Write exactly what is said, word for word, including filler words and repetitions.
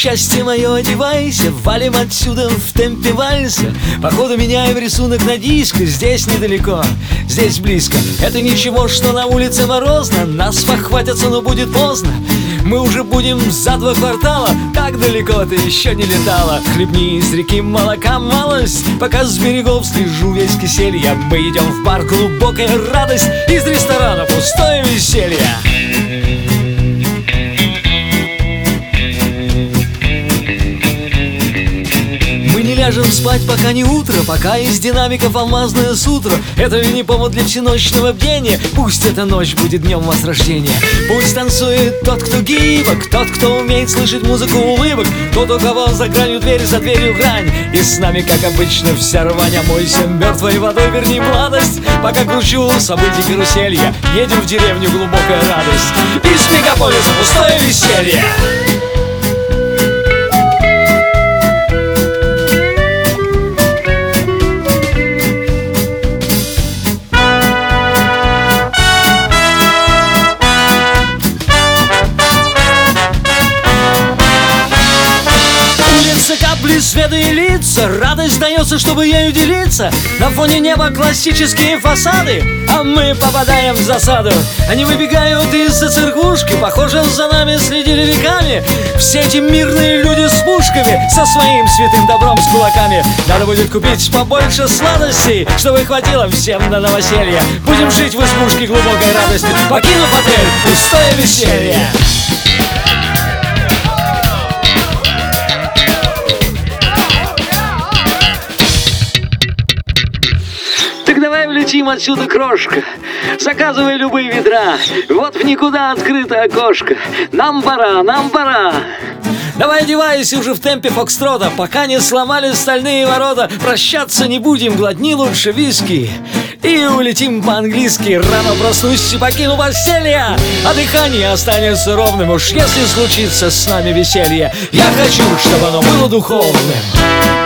счастье мое, одевайся, валим отсюда в темпе вальса. Походу меняем рисунок на диско. Здесь недалеко, здесь близко. Это ничего, что на улице морозно. Нас похватятся, но будет поздно. Мы уже будем за два квартала. Так далеко ты еще не летала. Хлебни из реки молока малость, пока с берегов слежу весь киселья. Мы идем в бар, глубокая радость, из ресторана пустое веселье. Ляжем спать, пока не утро, пока из динамиков алмазное сутро. Это ли не повод для всеночного бдения? Пусть эта ночь будет днем возрождения. Пусть танцует тот, кто гибок, тот, кто умеет слышать музыку улыбок, тот, у кого за гранью дверь, за дверью грань. И с нами, как обычно, вся рвань. Омойся мертвой водой, верни младость. Пока кручу событий каруселья, едем в деревню, глубокая радость. Из мегаполиса пустое веселье. Капли света и лица, радость дается, чтобы ею делиться. На фоне неба классические фасады, а мы попадаем в засаду. Они выбегают из-за церквушки, похоже, за нами следили веками. Все эти мирные люди с пушками, со своим святым добром, с кулаками. Надо будет купить побольше сладостей, чтобы хватило всем на новоселье. Будем жить в избушке глубокой радости, покинув отель, пустое веселье. Давай влетим отсюда, крошка. Заказывай любые ведра. Вот в никуда открыто окошко. Нам пора, нам пора. Давай одевайся уже в темпе фокстрота, пока не сломали стальные ворота. Прощаться не будем, глотни лучше виски и улетим по-английски. Рано проснусь и покину постелье, а дыхание останется ровным. Уж если случится с нами веселье, я хочу, чтобы оно было духовным.